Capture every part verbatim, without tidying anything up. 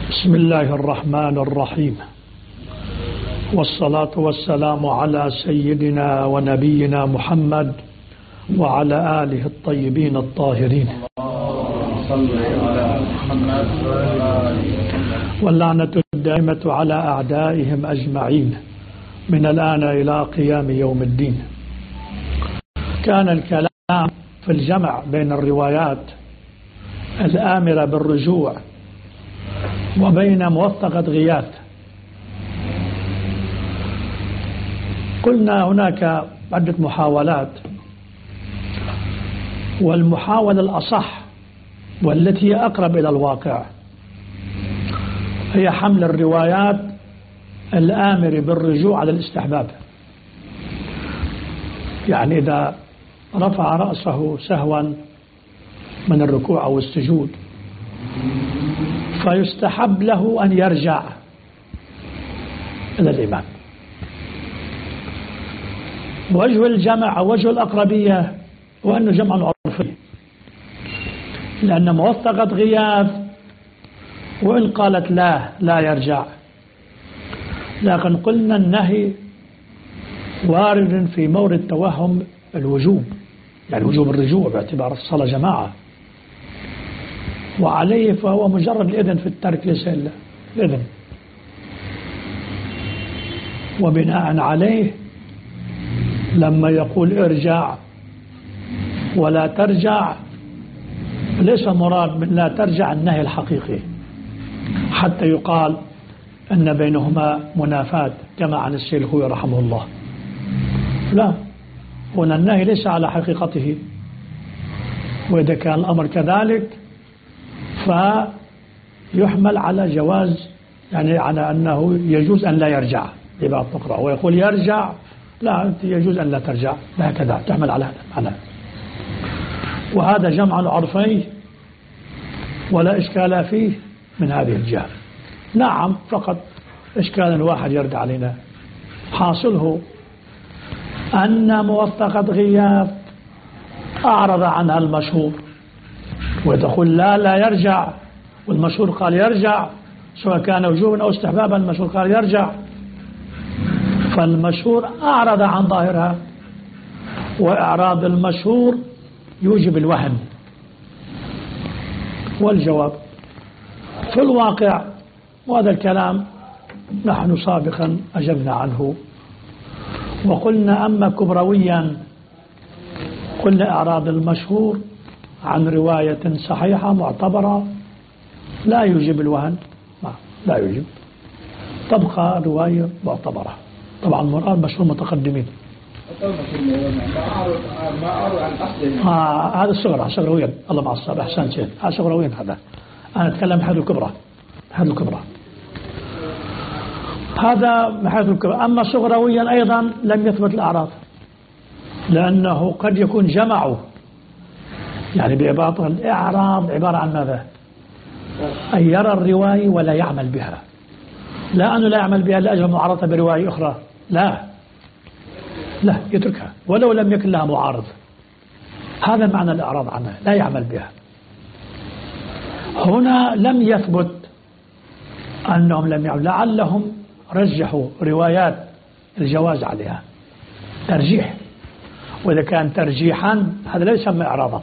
بسم الله الرحمن الرحيم، والصلاة والسلام على سيدنا ونبينا محمد وعلى آله الطيبين الطاهرين، واللعنة الدائمة على أعدائهم أجمعين من الآن إلى قيام يوم الدين. كان الكلام في الجمع بين الروايات الآمرة بالرجوع وبين موثقة غياث. قلنا هناك عدة محاولات، والمحاولة الأصح والتي أقرب إلى الواقع هي حمل الروايات الآمرة بالرجوع على الاستحباب. يعني إذا رفع رأسه سهوا من الركوع أو السجود فيستحب له أن يرجع إلى الإمام. وجه الجمع أو وجه الأقربية وأنه جمع عرفي، لأن موثقة غياث وإن قالت لا لا يرجع، لكن قلنا النهي وارد في مورد توهم الوجوب، يعني وجوب الرجوع باعتبار الصلاة جماعة، وعليه فهو مجرد الإذن في الترك ليس إلا الإذن. وبناء عليه لما يقول ارجع ولا ترجع ليس مراد من لا ترجع النهي الحقيقي حتى يقال أن بينهما منافاة كما عن السيد الخوي رحمه الله. لا، هنا النهي ليس على حقيقته، وإذا كان الأمر كذلك فيحمل على جواز، يعني على أنه يجوز أن لا يرجع لبعض تقرأ، ويقول يرجع لا يجوز أن لا ترجع، لا هكذا تحمل على هذا المعنى. وهذا جمع عرفي ولا إشكال فيه من هذه الجهة. نعم، فقط إشكال واحد يرد علينا، حاصله أن موثقة غياث أعرض عنها المشهور، ويقول لا لا يرجع، والمشهور قال يرجع، سواء كان وجوبا أو استحبابا المشهور قال يرجع، فالمشهور أعرض عن ظاهرها، وإعراض المشهور يوجب الوهم. والجواب في الواقع، وهذا الكلام نحن سابقا أجبنا عنه وقلنا أما كبرويا قلنا إعراض المشهور عن رواية صحيحة معتبرة لا يوجب الوهن، لا يوجب، تبقى رواية معتبرة. طبعا مراد مشهور متقدمين. آه هذا الصغرى صغرويا، الله مع الصابع أحسن شيء، هذا صغرويا. هذا أنا أتكلم حيث الكبرى، حيث الكبرى هذا محيث الكبرى. أما صغرويا أيضا لم يثبت الأعراض، لأنه قد يكون جمعوا، يعني بعبارة الإعراض عبارة عن ماذا؟ أن يرى الرواية ولا يعمل بها، لا أنه لا يعمل بها لأجل معارضة برواية أخرى، لا لا يتركها ولو لم يكن لها معارض. هذا معنى الإعراض عنها، لا يعمل بها. هنا لم يثبت أنهم لم يعملوا، لعلهم رجحوا روايات الجواز عليها ترجيح، وإذا كان ترجيحا هذا لا يسمى إعراضا،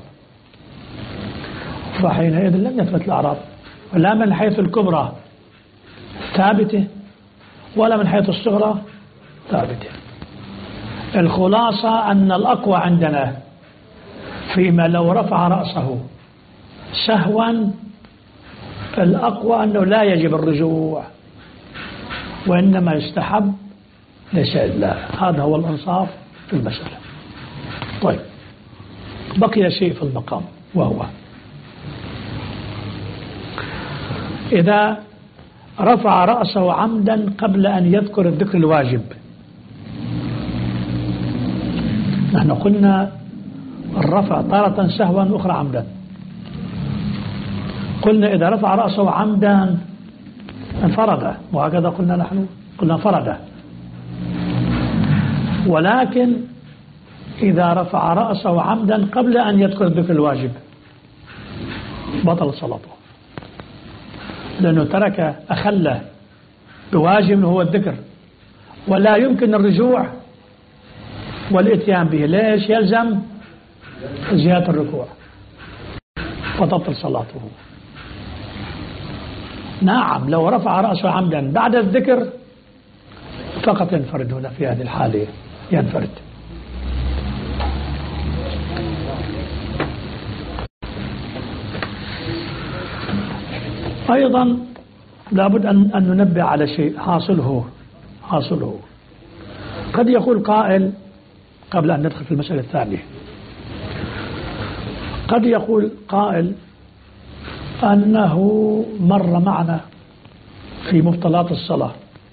فحينئذ لم يثبت الأعراض، لا من حيث الكبرى ثابتة ولا من حيث الصغرى ثابتة. الخلاصة أن الأقوى عندنا فيما لو رفع رأسه سهوا، الأقوى أنه لا يجب الرجوع وإنما يستحب ليس إلا. هذا هو الإنصاف في المسألة. طيب، بقي شيء في المقام، وهو إذا رفع رأسه عمدا قبل أن يذكر الذكر الواجب. نحن قلنا الرفع تارة سهوا وأخرى عمدا. قلنا إذا رفع رأسه عمدا انفرد، وهكذا قلنا نحن قلنا انفرد. ولكن إذا رفع رأسه عمدا قبل أن يذكر الذكر الواجب بطل صلاته، لأنه ترك أخله بواجب هو الذكر، ولا يمكن الرجوع والإتيان به. ليش؟ يلزم زيادة الركوع فتبطل صلاته. نعم لو رفع رأسه عمدا بعد الذكر فقط ينفرد هنا في هذه الحالة، ينفرد. أيضا لابد أن أن ننبه على شيء حاصله حاصله قد يقول قائل قبل أن ندخل في المسألة الثانية، قد يقول قائل أنه مر معنا في مبطلات الصلاة،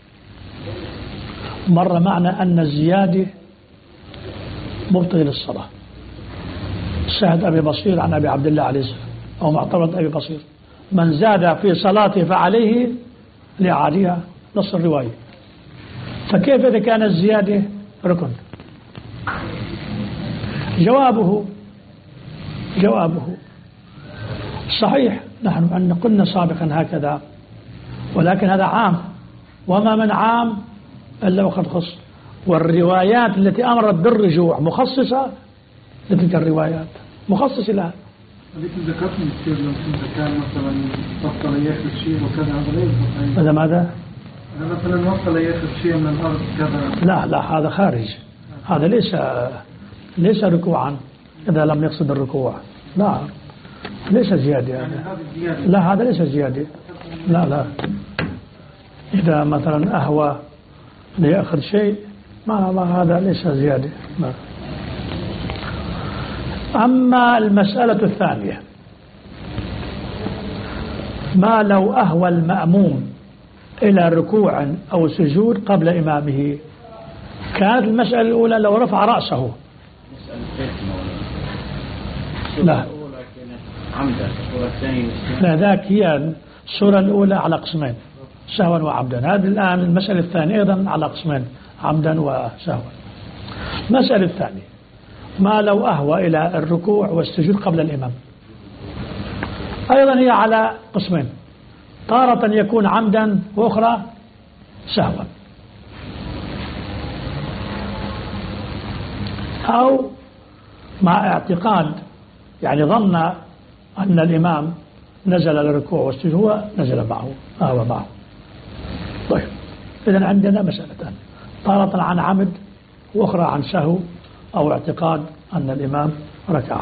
مر معنا أن الزيادة مبطل للصلاة. شاهد أبي بصير عن أبي عبد الله عليه السلام أو معترض أبي بصير: من زاد في صلاته فعليه لإعادها، نص الرواية. فكيف إذا كان الزيادة ركن؟ جوابه جوابه صحيح، نحن أن قلنا سابقا هكذا، ولكن هذا عام، وما من عام إلا وقد خص، والروايات التي أمرت بالرجوع مخصصة لتلك الروايات، مخصص لها. لكن ذكرتم كثير لو كنت كان مثلا وصل ياخذ شيء وكذا، هذا لا يصح. هذا ماذا؟ مثلا وصل ياخذ شيء من الأرض كذا. لا لا، هذا خارج، هذا ليس ليس ركوعا إذا لم يقصد الركوع، لا ليس زيادة يعني. لا هذا ليس زيادة، لا لا. إذا مثلا أهوى ليأخذ شيء ما, ما هذا ليس زيادة. ما. أما المسألة الثانية، ما لو أهوى المأموم إلى ركوع أو سجود قبل إمامه؟ كانت المسألة الأولى لو رفع رأسه. لا لا، ذاك هي السورة الأولى على قسمين، سهوا وعمدا. هذه الآن المسألة الثانية أيضا على قسمين، عمدا وسهوا. المسألة الثانية، ما لو أهوى إلى الركوع والسجود قبل الإمام، أيضا هي على قسمين، تارة يكون عمدا وأخرى سهوا، أو مع اعتقاد يعني ظن أن الإمام نزل للركوع والسجود، هو نزل معه أهوى معه. طيب إذن عندنا مسألتان، تارة عن عمد وأخرى عن سهو أو اعتقاد أن الإمام ركع.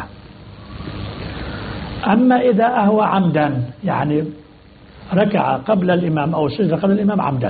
أما إذا أهوى عمدا يعني ركع قبل الإمام أو سجد قبل الإمام عمدا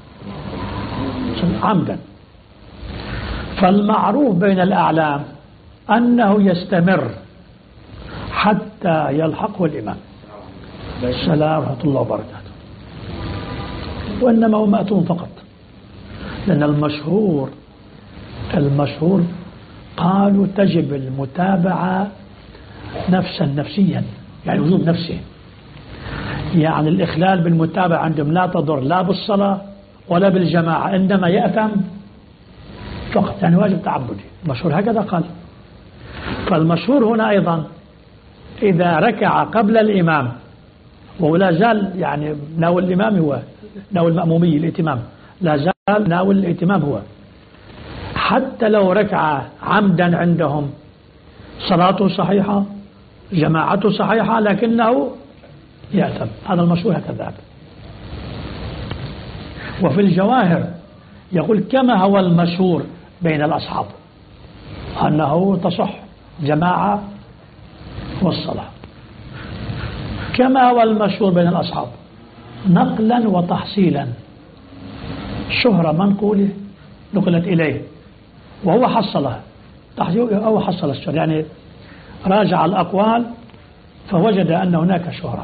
عمدا فالمعروف بين الأعلام أنه يستمر حتى يلحقه الإمام. السلام ورحمة الله وبركاته. وإنما هو مأتون فقط، لأن المشهور المشهور قالوا تجب المتابعة نفسا نفسيا، يعني وجوب نفسي، يعني الإخلال بالمتابعة عندهم لا تضر لا بالصلاة ولا بالجماعة، إنما يأثم فقط، يعني واجب تعبدي. المشهور هكذا قال. فالمشهور هنا أيضا إذا ركع قبل الإمام ولا زال يعني ناول الإمام هو ناول المأمومي الائتمام، لا زال ناول الائتمام هو، حتى لو ركع عمدا عندهم صلاته صحيحة جماعته صحيحة لكنه يأثم. هذا المشهور هكذا. وفي الجواهر يقول كما هو المشهور بين الأصحاب أنه تصح جماعة والصلاة، كما هو المشهور بين الأصحاب نقلا وتحصيلا، شهرة منقولة نقلت إليه وهو حصلها أو حصل الشهرة، يعني راجع الأقوال فوجد أن هناك شهرة.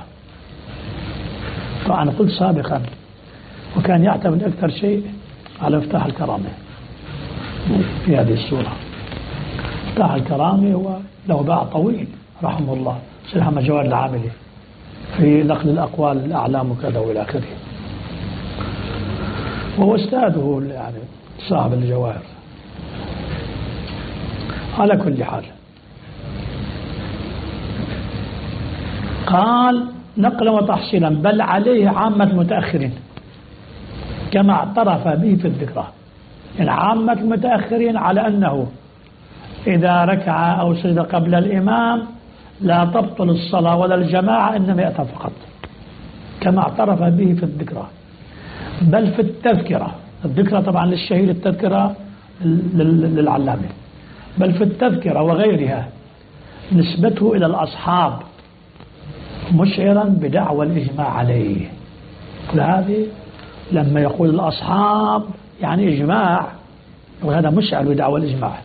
فأنا قلت سابقا وكان يعتمد أكثر شيء على مفتاح الكرامة في هذه السورة. مفتاح الكرامة هو له باع طويل رحمه الله سيد محمد جواد العاملي في نقل الأقوال الأعلام وكذا وإلى آخره، وهو أستاذه يعني صاحب الجواهر. على كل حال قال نقلا وتحصيلا، بل عليه عامة المتأخرين كما اعترف به في الذكرى. يعني عامة المتأخرين على أنه إذا ركع أو سجد قبل الإمام لا تبطل الصلاة ولا الجماعة، إنما يأتى فقط كما اعترف به في الذكرى. بل في التذكرة، الذكرى طبعا للشهيد، التذكرة للعلامة، بل في التذكرة وغيرها نسبته إلى الأصحاب مشعرا بدعوى الإجماع عليه. هذه لما يقول الأصحاب يعني إجماع، وهذا مشعر بدعوى الإجماع.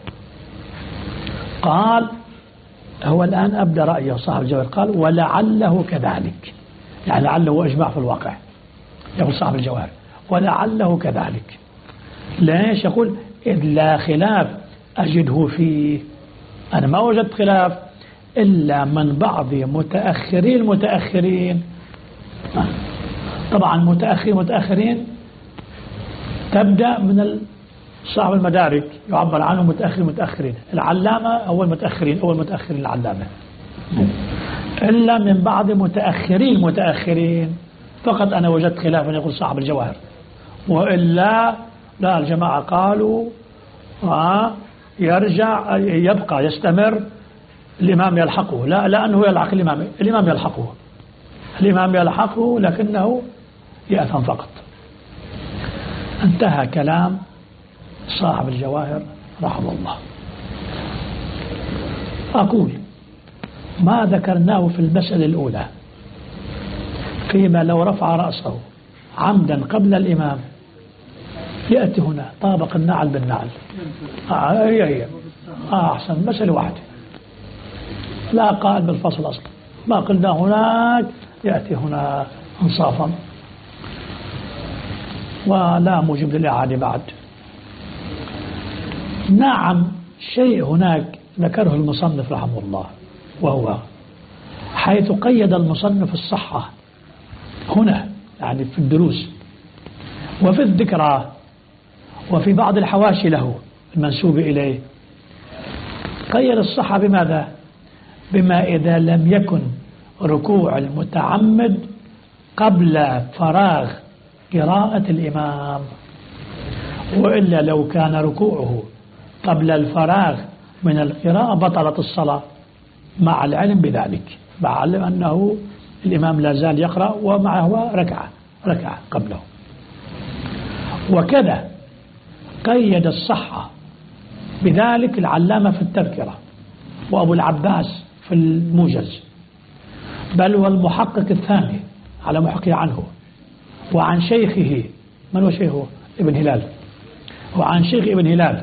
قال هو الآن أبدأ رأيه صاحب الجوهر، قال ولعله كذلك، يعني لعله إجماع في الواقع. يقول صاحب الجوهر ولعله كذلك. ليش؟ يقول إذ لا خلاف أجده فيه، أنا ما وجدت خلاف إلا من بعض متأخرين المتأخرين. طبعا متأخرين متأخرين تبدأ من صاحب المدارك، يعبر عنه متأخر متأخرين، العلامة أول متأخرين، أول متأخرين العلامة، إلا من بعض متأخرين متأخرين فقط أنا وجدت خلافا يقول صاحب الجواهر، وإلا لا، الجماعة قالوا آه يرجع يبقى يستمر، الإمام يلحقه، لا لأنه يلحق الإمام، الإمام يلحقه، الإمام يلحقه لكنه يأثم فقط. انتهى كلام صاحب الجواهر رحمه الله. أقول ما ذكرناه في المسألة الأولى فيما لو رفع رأسه عمدا قبل الإمام يأتي هنا طابق النعل بالنعل. آه هي هي آه أحسن، مسألة واحدة لا قائل بالفصل أصلا، ما قلنا هناك يأتي هنا انصافا، ولا موجب للإعادة بعد. نعم شيء هناك ذكره المصنف رحمه الله، وهو حيث قيد المصنف الصحة هنا، يعني في الدروس وفي الذكرى وفي بعض الحواشي له المنسوب إليه، قيد الصحة بماذا؟ بما إذا لم يكن ركوع المتعمد قبل فراغ قراءة الإمام، وإلا لو كان ركوعه قبل الفراغ من القراءة بطلت الصلاة، مع العلم بذلك، مع العلم أنه الإمام لا زال يقرأ ومعه ركعة ركعة قبله. وكذا قيد الصحة بذلك العلامة في التذكرة، وأبو العباس في الموجز، بل والمحقق الثاني على محقق عنه، وعن شيخه، من هو شيخه؟ ابن هلال، وعن شيخ ابن هلال.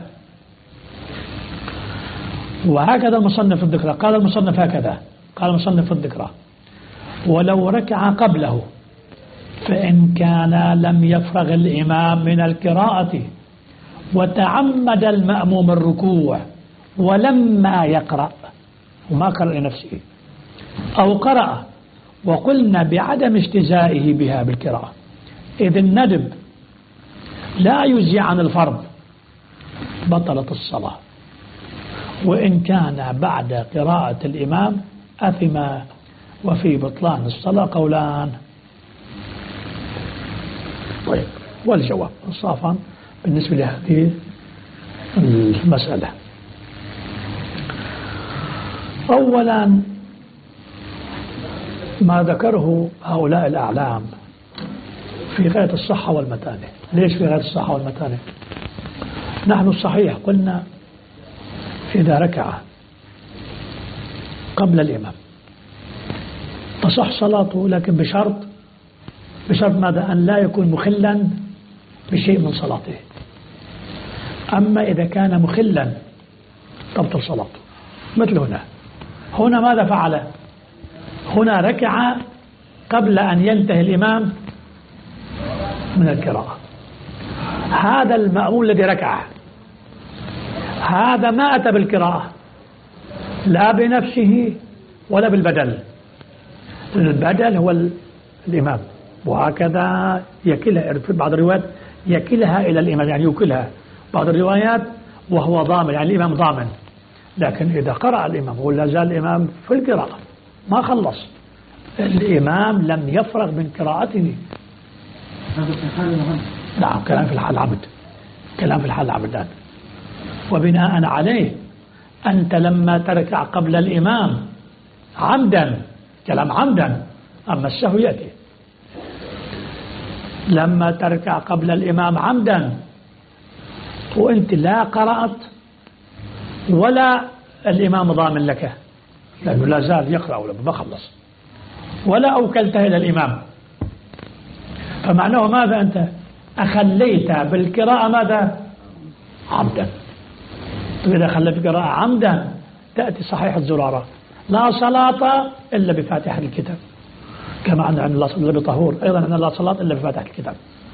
وهكذا المصنف في الذكرى، قال المصنف هكذا، قال المصنف في الذكرى ولو ركع قبله فإن كان لم يفرغ الإمام من القراءة وتعمد المأموم الركوع ولما يقرأ، وما قرأ لنفسه، أو قرأ وقلنا بعدم اجتزائه بها بالقراءة، إذ الندب لا يجزي عن الفرض، بطلت الصلاة، وإن كان بعد قراءة الإمام أثم، وفي بطلان الصلاة قولان. طيب، والجواب انصافا بالنسبة لهذه المسألة. أولا ما ذكره هؤلاء الأعلام في غاية الصحة والمتانة. ليش في غاية الصحة والمتانة؟ نحن الصحيح قلنا إذا ركع قبل الإمام تصح صلاته، لكن بشرط بشرط ماذا؟ أن لا يكون مخلا بشيء من صلاته. أما إذا كان مخلا تبطل صلاته، مثل هنا. هنا ماذا فعل؟ هنا ركع قبل أن ينتهي الإمام من القراءة، هذا المأموم الذي ركع هذا ما أتى بالقراءة لا بنفسه ولا بالبدل، البدل هو الإمام، وهكذا يكلها في بعض الروايات، يكلها إلى الإمام، يعني يكلها بعض الروايات وهو ضامن، يعني الإمام ضامن. لكن إذا قرأ الإمام ولا زال الإمام في القراءة ما خلص، الإمام لم يفرغ من قراءته. هذا في حال العمد. نعم كلام في الحال العمد، كلام في الحال العمد. وبناء عليه أنت لما تركع قبل الإمام عمدا، كلام عمدا، أما السهو يأتي. لما تركع قبل الإمام عمدا وأنت لا قرأت ولا الإمام ضامن لك، لأنه لا زال يقرأ ولما بخلص، ولا أوكلته إلى الإمام، فمعناه ماذا؟ أنت أخليت بالقراءة ماذا؟ عمدا. إذا خلت القراءة عمدا تأتي صحيحة زرارة لا صلاة إلا بفاتحة الكتاب، كما أن الله صلى الله بطهور أيضا أن لا صلاة إلا بفاتحة الكتاب.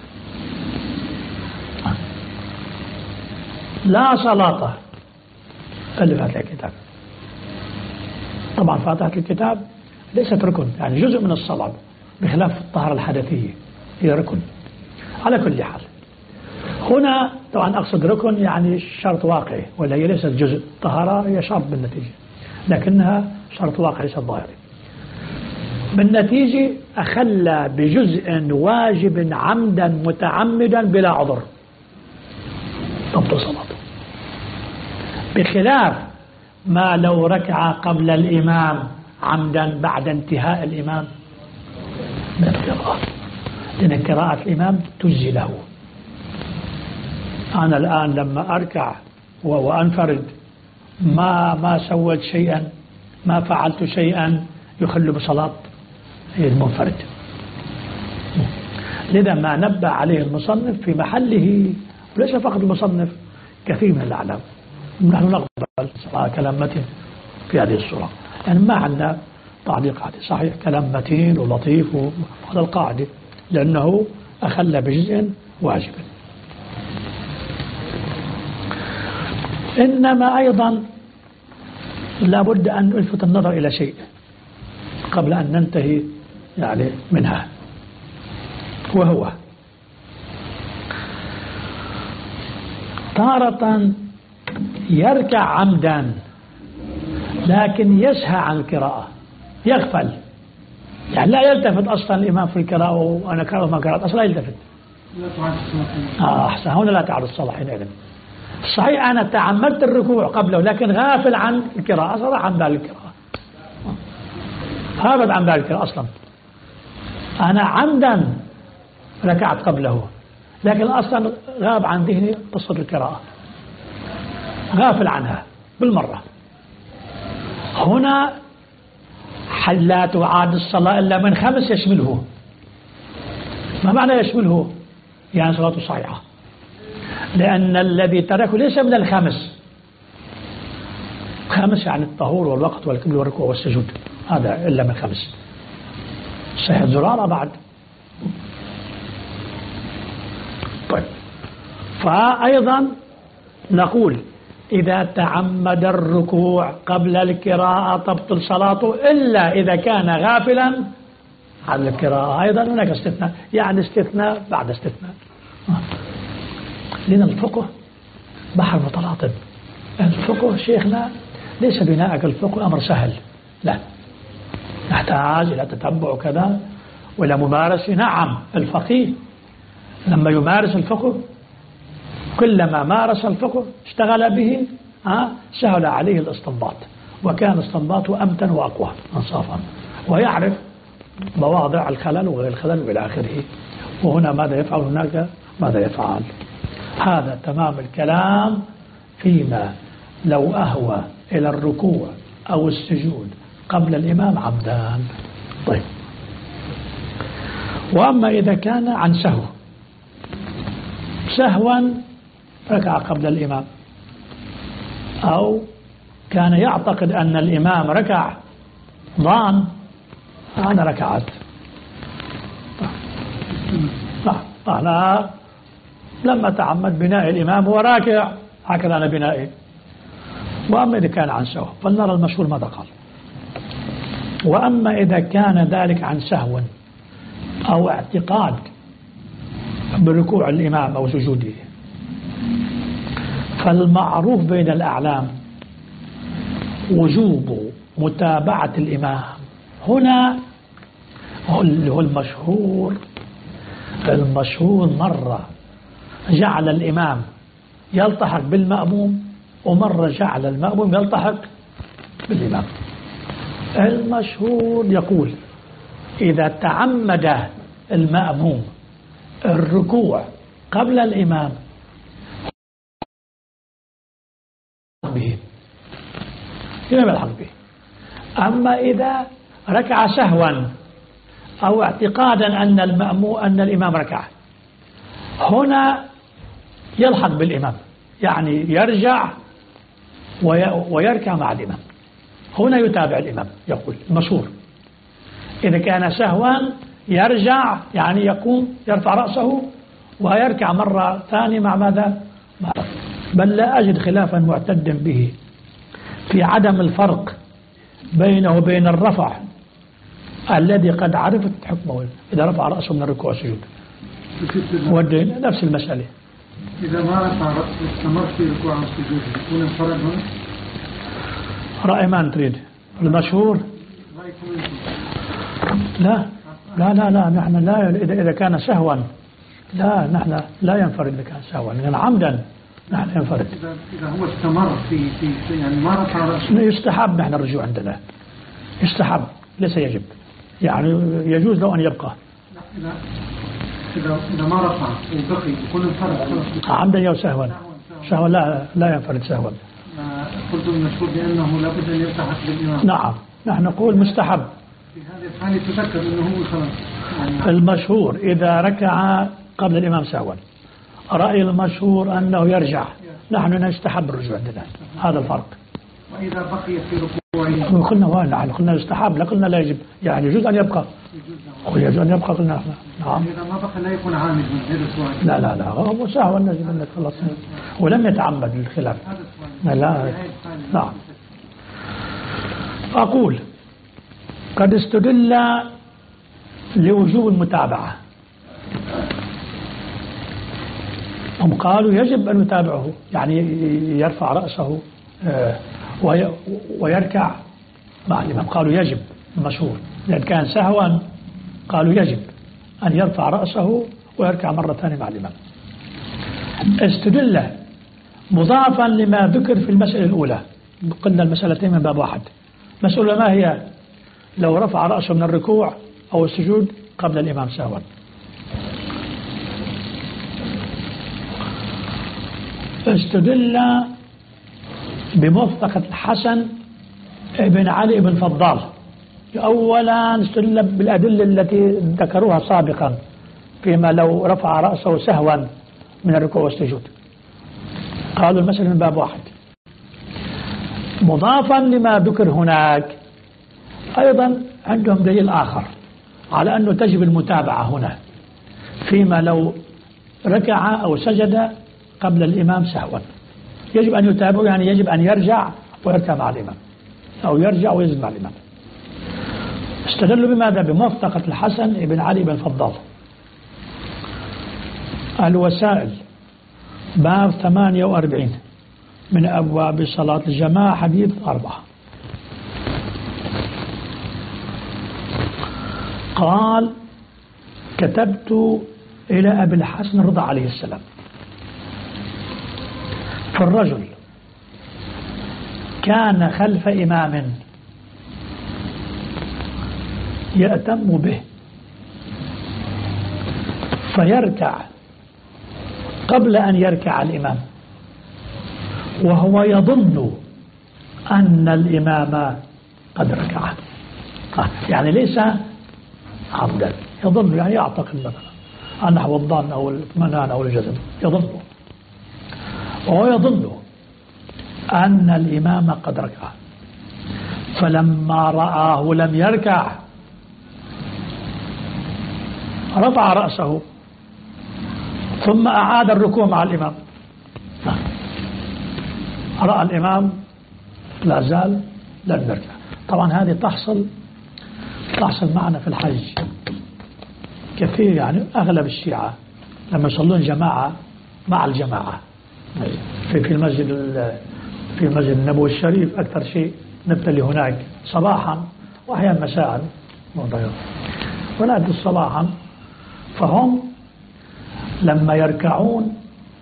لا صلاة إلا بفاتحة الكتاب. طبعا فاتحة الكتاب ليست ركن، يعني جزء من الصلاة بخلاف الطهارة الحدثية، هي ركن على كل حال. هنا طبعا أقصد ركن يعني شرط واقعي، ولا هي ليست جزء. الطهارة هي شرط بالنتيجة، لكنها شرط واقعي ليست ظاهري. بالنتيجة أخلى بجزء واجب عمدا متعمدا بلا عذر تبطل صلاته، بخلاف ما لو ركع قبل الإمام عمدا بعد انتهاء الإمام من القراءة، لأن قراءة الإمام تجزي له. أنا الآن لما أركع وأنفرد ما ما سويت شيئا، ما فعلت شيئا يخل بصلاة المنفرد. لذا ما نبه عليه المصنف في محله، وليس فقط المصنف، كثير من الأعلام. نحن نقبل كلام متين في هذه الصورة، يعني ما عندنا تعليق عليه، صحيح كلام متين ولطيف وهذا القاعدة، لأنه أخلى بجزء واجب. إنما أيضا لابد أن نلفت النظر إلى شيء قبل أن ننتهي يعني منها، وهو تارة يركع عمدا لكن يسهى عن القراءة، يغفل، يعني لا يلتفت أصلا الإمام في القراءة وأنا قرأت ما قرأت أصلا لا يلتفت. آه أحسن، هنا لا تعرض الصلاة حينئذ. صحيح أنا تعمدت الركوع قبله لكن غافل عن القراءة، أصلا عن ذلك القراءة، هابط عن ذلك القراءة أصلا. أنا عمدا ركعت قبله لكن أصلا غاب عن ذهني قصة القراءة، غافل عنها بالمرة. هنا لا تعاد الصلاة إلا من خمس يشمله. ما معنى يشمله؟ يعني صلاته صحيحة، لأن الذي تركه ليس من الخمس. خمس يعني الطهور والوقت والكبر والركوع والسجود، هذا إلا من خمس. صحيح زرارة بعد. طيب، فأيضا نقول إذا تعمد الركوع قبل القراءة تبطل صلاته إلا إذا كان غافلا عن القراءة. أيضا هناك استثناء، يعني استثناء بعد استثناء، لأن الفقه بحر متلاطم. الفقه شيخنا ليس بناءك الفقه أمر سهل، لا، نحتاج إلى تتبع وكذا وإلى ممارسة. نعم الفقيه لما يمارس الفقه كلما مارس الفقه اشتغل به ها سهل عليه الاستنباط، وكان استنباطه أمتن وأقوى انصافا، ويعرف مواضع الخلل وغير الخلل وإلى آخره. وهنا ماذا يفعل، هناك ماذا يفعل. هذا تمام الكلام فيما لو أهوى إلى الركوع أو السجود قبل الإمام عمدان. طيب، وأما إذا كان عن سهو، سهوا ركع قبل الإمام أو كان يعتقد أن الإمام ركع ظان، أنا ركعت، أنا لما تعمد بناء الإمام هو راكع هكذا أنا بنائي. وأما إذا كان عن سهو فلنرى المشهور ماذا قال. وأما إذا كان ذلك عن سهو أو اعتقاد بركوع الإمام أو سجوده، فالمعروف بين الأعلام وجوب متابعة الإمام. هنا اللي هو المشهور المشهور مرة جعل الإمام يلتحق بالمأموم ومرة جعل المأموم يلتحق بالإمام. المشهور يقول إذا تعمد المأموم الركوع قبل الإمام به لم يلحق به. أما إذا ركع سهوا أو اعتقادا أن المأموم أن الإمام ركع هنا يلحق بالإمام، يعني يرجع ويركع مع الإمام، هنا يتابع الإمام. يقول المشهور إذا كان سهوا يرجع، يعني يقوم يرفع رأسه ويركع مرة ثانية مع ماذا؟ مع بل لا أجد خلافا معتدا به في عدم الفرق بينه وبين الرفع الذي قد عرفت حكمه إذا رفع رأسه من الركوع والسجود. نفس المسألة إذا ما رفع رأسه استمر في ركوع والسجود يكون انفرد هنا؟ رأي ما تريد المشهور؟ لا لا لا لا نحن لا إذا إذا كان سهوا لا نحن لا ينفرد إذا كان سهوا، لأن عمدا نحن ينفرد. إذا هو استمر في في يعني ما رفع رأسه يستحب نحن الرجوع عندنا، يستحب ليس يجب، يعني يجوز له أن يبقى. لا إذا إذا ما رفع وبقي يكون انفرد عمدا أو سهوا. سهوا لا لا ينفرد سهوا. قلت المشهور بأنه لابد أن يلتحق بالإمام. نعم نحن نقول مستحب. في هذه الحالة تذكر أنه هو خلاص. يعني المشهور إذا ركع قبل الإمام سهوا، رأي المشهور أنه يرجع، نحن نستحب الرجوع عندنا، هذا الفرق. وإذا بقي في ركوعه قلنا وين قلنا يستحب، لا قلنا لا يجب، يعني يجوز أن يبقى يجوز أن يبقى قلنا احنا. نعم إذا ما بقى لا يكون عامد من هذا السؤال. لا لا لا هو سهوا نجب أن خلص ولم يتعمد الخلاف. لا نعم. أقول قد استدل لوجوب المتابعة، هم قالوا يجب أن يتابعه، يعني يرفع رأسه ويركع مع الإمام، قالوا يجب المشهور. إذا كان سهوا قالوا يجب أن يرفع رأسه ويركع مرة ثانية مع الإمام. استدل مضافا لما ذكر في المسألة الأولى، قلنا المسألتين من باب واحد. مسألة ما هي؟ لو رفع رأسه من الركوع أو السجود قبل الإمام سهوا. استدل بموافقة الحسن بن علي بن فضال. أولا استدل بالأدلة التي ذكروها سابقا فيما لو رفع رأسه سهوا من الركوع والسجود، قالوا المسألة من باب واحد. مضافا لما ذكر هناك أيضا عندهم دليل آخر على أنه تجب المتابعة هنا فيما لو ركع أو سجد قبل الإمام سهوا، يجب أن يتابعه، يعني يجب أن يرجع ويركع مع الإمام أو يرجع ويسجد مع الإمام. استدلوا بماذا؟ بموافقة الحسن بن علي بن فضال. الوسائل باب ثمانية وأربعين من أبواب صلاة الجماعة حديث أربعة. قال كتبت إلى أبي الحسن الرضا عليه السلام فالرجل كان خلف إمام يأتم به فيركع قبل أن يركع الإمام وهو يظن أن الإمام قد ركع، يعني ليس عمدا، يظن يعني يعتقد مثلا نحو الظن أو الاطمئنان أو الجزم، يظن وهو يظن أن الإمام قد ركع، فلما رآه لم يركع رفع رأسه ثم أعاد الركوع مع الإمام. رأى الإمام لا زال لم يركع. طبعا هذه تحصل تحصل معنا في الحج كثير، يعني أغلب الشيعة لما يصلون جماعة مع الجماعة في في المسجد في المسجد النبوي الشريف أكثر شيء نبتلي هناك صباحا وأحيانا مساء، ونأتي الصباحا فهم لما يركعون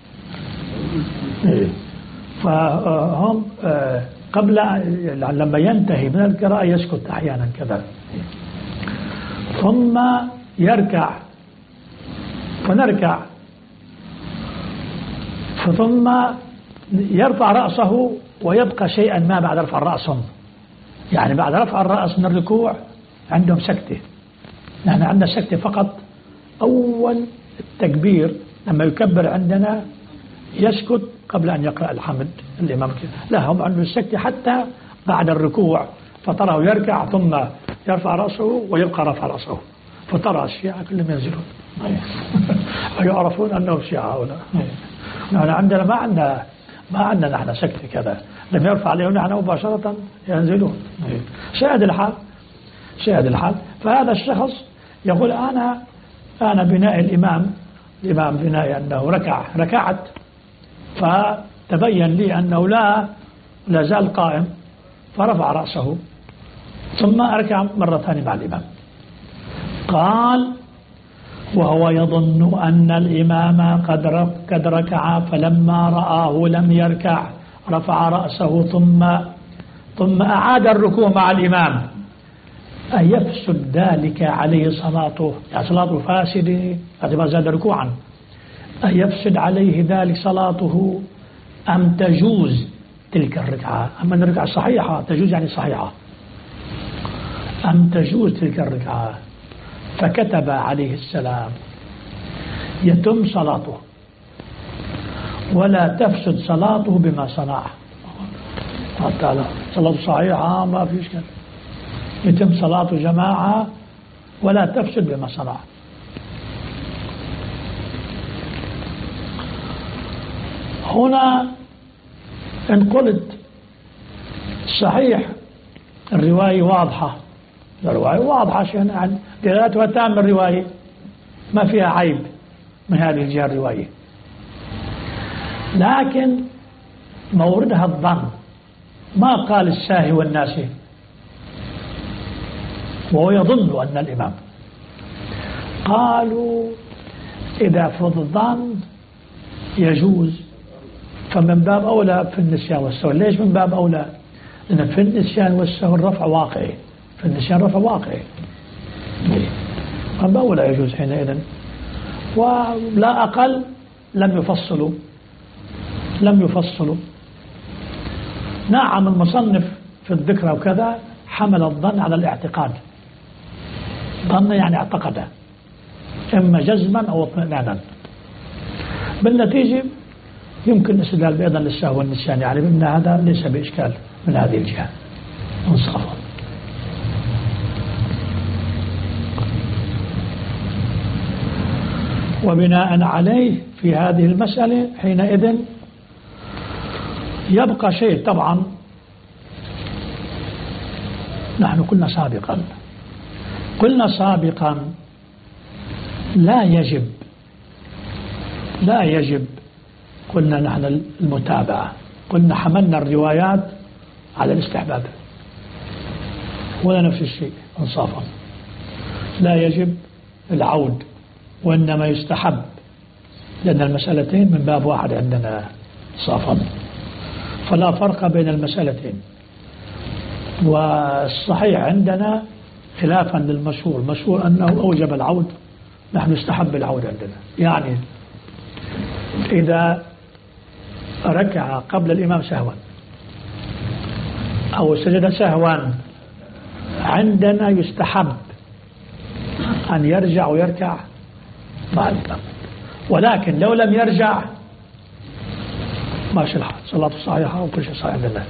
فهم قبل لما ينتهي من القراءة يسكت أحيانا كذا، ثم يركع فنركع، ثم يرفع رأسه ويبقى شيئا ما بعد رفع الرأس. يعني بعد رفع الرأس من الركوع عندهم سكتة، نحن عندنا سكتة فقط أول التكبير لما يكبر عندنا يسكت قبل أن يقرأ الحمد الإمام. لا، هم عندهم السكتة حتى بعد الركوع، فتراه يركع ثم يرفع رأسه ويبقى رفع رأسه، فترى الشيعة كلهم ينزلون ويعرفون أنهم شيعة هؤلاء. نحن عندنا ما عندنا ما عندنا نحن سكتة كذا، لم يرفع عليهم نحن مباشرة ينزلون. شاهد الحال شاهد الحال فهذا الشخص يقول أنا أنا بناء الإمام الإمام بناء أنه ركع ركعت، فتبين لي أنه لا لا زال قائم، فرفع رأسه ثم أركع مرة ثانية مع الإمام. قال وهو يظن أن الإمام قد قد ركع، فلما رآه لم يركع رفع رأسه ثم ثم أعاد الركوع مع الإمام. أيفسد ذلك عليه صلاته؟ يعني صلاته فاسدة ما زاد ركوعا، أيفسد عليه ذلك صلاته أم تجوز تلك الركعة؟ أما الركعة صحيحة تجوز، يعني صحيحة، أم تجوز تلك الركعة؟ فكتب عليه السلام يتم صلاته ولا تفسد صلاته بما صنع. تعالى صلاته صحيحة ما في إشكال، يتم صلاته جماعة ولا تفسد بما صنع. هنا إن قلت صحيح الرواية واضحة، الرواية واضحة شيئا عن دلالتها تام الرواية ما فيها عيب من هذه الجهة الرواية، لكن موردها الظن، ما قال الساهي والناسي، وهو يظن أن الإمام. قالوا إذا فرض الظن يجوز، فمن باب أولى في النسيان والسهو. ليش من باب أولى؟ لأن في النسيان والسهو الرفع واقعي، في النسيان رفع واقعي، من باب أولى يجوز حينئذ. ولا أقل لم يفصلوا لم يفصلوا نعم المصنف في الذكرى وكذا حمل الظن على الاعتقاد، ظن يعني اعتقده إما جزما أو اطمئنانا. بالنتيجة يمكن الاستدلال بأيضا للسهو والنسيان، يعني بأن هذا ليس بإشكال من هذه الجهة انصافا. وبناء عليه في هذه المسألة حينئذ يبقى شيء. طبعا نحن قلنا سابقا قلنا سابقا لا يجب لا يجب قلنا نحن المتابعة، قلنا حملنا الروايات على الاستحباب، ولا نفس الشيء انصافا، لا يجب العود وإنما يستحب، لأن المسألتين من باب واحد عندنا صافا، فلا فرق بين المسألتين. والصحيح عندنا خلافا للمشهور، المشهور أنه أوجب العود، نحن نستحب العود عندنا. يعني إذا ركع قبل الإمام سهوا أو سجد سهوا عندنا يستحب أن يرجع ويركع مع الإمام، ولكن لو لم يرجع ماشي الحال، صلاته صحيحة وكل شيء صحيح لله.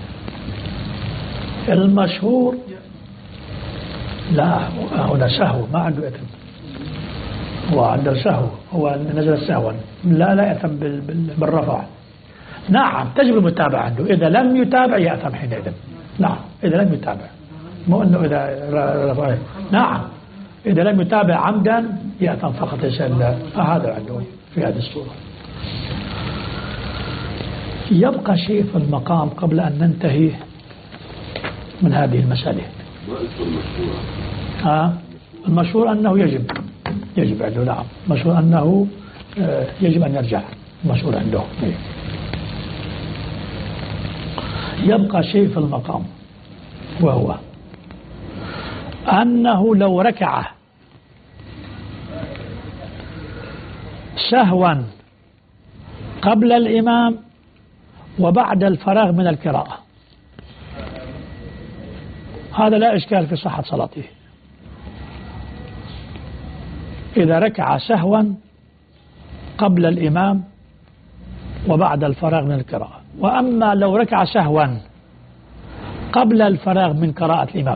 المشهور لا، هنا سهو ما عنده إثم، هو عنده سهو، هو نزل سهوا لا لا يأثم بالرفع. نعم تجب المتابعة عنده، إذا لم يتابع يأثم حينئذ. نعم إذا لم يتابع، مو أنه إذا رفع. نعم إذا لم يتابع عمدا يأثم فقط يسأل. هذا عنده في هذه الصورة. يبقى شيء في المقام قبل أن ننتهي من هذه المسألة. ها المشهور أنه يجب يجب عنده. نعم مشهور أنه يجب أن يرجع، مشهور عنده. يبقى شيء في المقام، وهو أنه لو ركع سهوا قبل الإمام وبعد الفراغ من القراءة، هذا لا إشكال في صحة صلاته. إذا ركع سهوا قبل الإمام وبعد الفراغ من القراءة. وأما لو ركع سهوا قبل الفراغ من قراءة الإمام،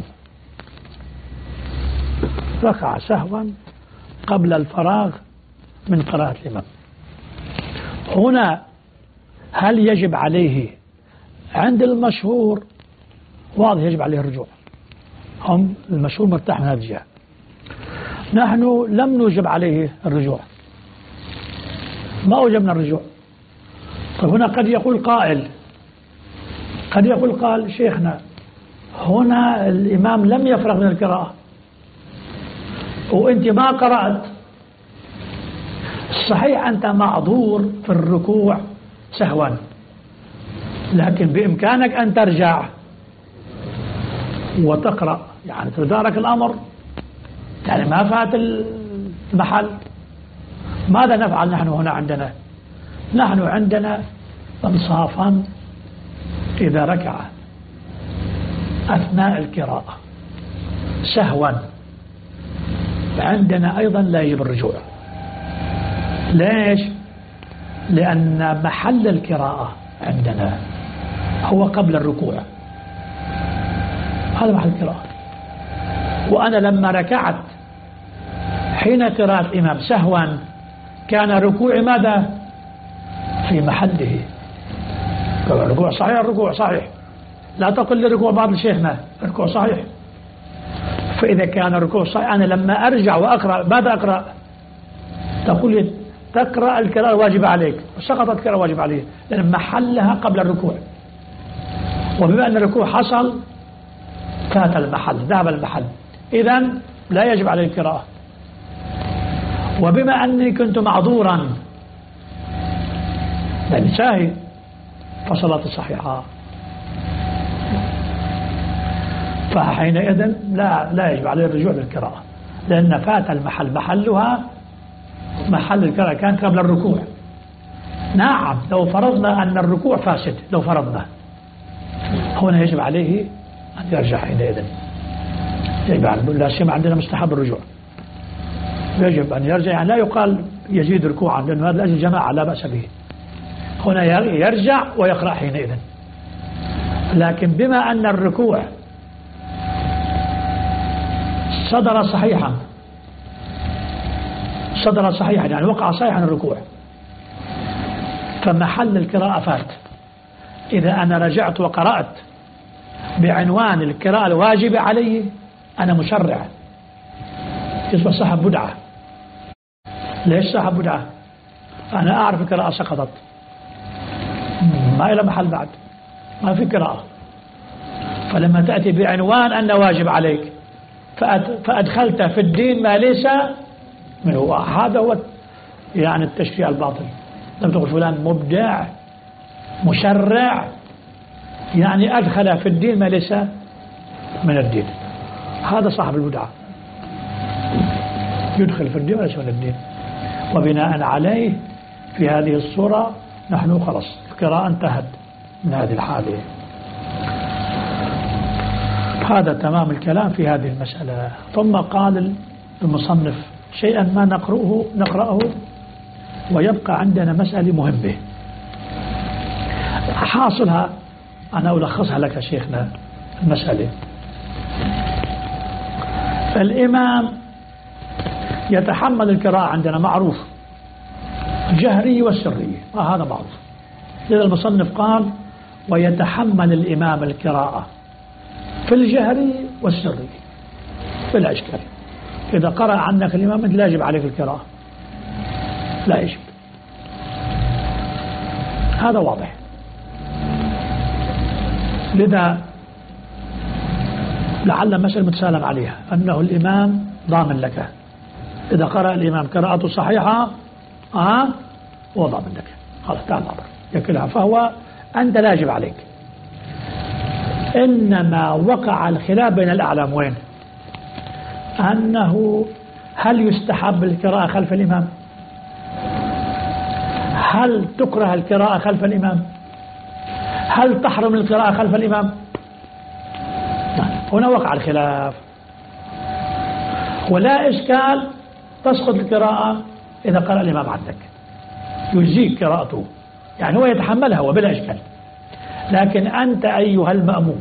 ركع سهوا قبل الفراغ من قراءة الإمام، هنا هل يجب عليه؟ عند المشهور واضح يجب عليه الرجوع، هم المشهور مرتاح من هذه الجهة. نحن لم نوجب عليه الرجوع، ما أوجبنا الرجوع. طيب هنا قد يقول قائل قد يقول قال شيخنا هنا الإمام لم يفرغ من القراءة وأنت ما قرأت، صحيح أنت معذور في الركوع سهوا، لكن بإمكانك أن ترجع وتقرأ، يعني تدارك الأمر، يعني ما فات المحل. ماذا نفعل نحن هنا عندنا؟ نحن عندنا انصافا إذا ركع أثناء القراءة سهوا عندنا أيضا لا يجب الرجوع. ليش؟ لأن محل القراءة عندنا هو قبل الركوع، هذا محل القراءة. وأنا لما ركعت حين قراءة الإمام سهوا كان ركوعي ماذا؟ في محله. الركوع صحيح، الركوع صحيح، لا تقل لي ركوع بعض شيخنا، الركوع صحيح. فإذا كان الركوع صحيح أنا لما أرجع وأقرأ ماذا أقرأ؟ تقول لي تقرأ القراءة الواجبة عليك، سقطت القراءة الواجبة عليه لأن محلها قبل الركوع، وبما أن الركوع حصل فات المحل، ذهب المحل، إذن لا يجب عليه القراءة. وبما أني كنت معذورا لأني ساهي فصلاتي صحيحة، فحينئذ لا لا يجب عليه الرجوع للقراءة، لأن فات المحل، محلها محل القراءة كان قبل الركوع. نعم لو فرضنا أن الركوع فاسد، لو فرضنا هنا يجب عليه أن يرجع حينئذ، يجب عليه، لا سيما عندنا مستحب الرجوع، يجب أن يرجع، يعني لا يقال يزيد ركوعا لأنه هذا لأجل جماعة لا بأس به، هنا يرجع ويقرأ حينئذ. لكن بما أن الركوع صدر صحيحا صدر صحيحا يعني وقع صحيحا الركوع، فمحل القراءة فات. إذا أنا رجعت وقرأت بعنوان القراءة الواجبة علي أنا مشرع، يصبح صاحب بدعة. ليش صاحب بدعة؟ أنا أعرف القراءة سقطت، ما إلى محل بعد، ما في قراءة. فلما تأتي بعنوان أن واجب عليك فأدخلت في الدين ما ليس منه، هذا هو يعني التشريع الباطل. لم تقل فلان مبدع مشرع، يعني أدخل في الدين ما ليس من الدين، هذا صاحب البدعة، يدخل في الدين وليس من الدين. وبناء عليه في هذه الصورة نحن خلص القراءة انتهت من هذه الحالة. هذا تمام الكلام في هذه المسألة. ثم قال المصنف شيئا ما نقرأه نقرأه ويبقى عندنا مسألة مهمة حاصلها، أنا ألخصها لك شيخنا. المسألة الإمام يتحمل القراءة عندنا معروف، الجهرية والسرية، آه هذا معروف. لذا المصنف قال ويتحمل الإمام القراءة في الجهرية والسرية بلا إشكال. إذا قرأ عنك الإمام لا يجب عليك القراءة، لا يجب، هذا واضح. لذا لعل مسألة متسالم عليها أنه الإمام ضامن لك. إذا قرأ الإمام قراءته صحيحة آه هو ضامن لك، خلاص تعال عبر يكلها. فهو أنت لا يجب عليك. إنما وقع الخلاف بين الأعلام وين؟ أنه هل يستحب القراءة خلف الإمام؟ هل تكره القراءة خلف الإمام؟ هل تحرم القراءة خلف الإمام؟ هنا وقع الخلاف. ولا إشكال تسقط القراءة إذا قرأ الإمام عندك، يجزيك قراءته، يعني هو يتحملها وبلا إشكال. لكن أنت أيها المأموم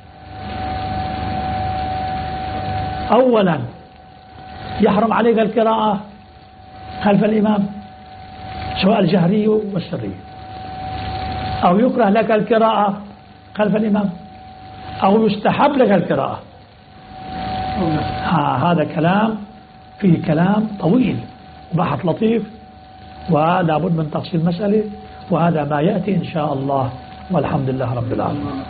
أولا يحرم عليك القراءة خلف الإمام سواء الجهري والسري، أو يكره لك القراءة خلف الإمام، أو يستحب لك القراءة. ها هذا كلام فيه كلام طويل وبحث لطيف، ولا بد من تفصيل المسألة، وهذا ما يأتي إن شاء الله، والحمد لله رب العالمين.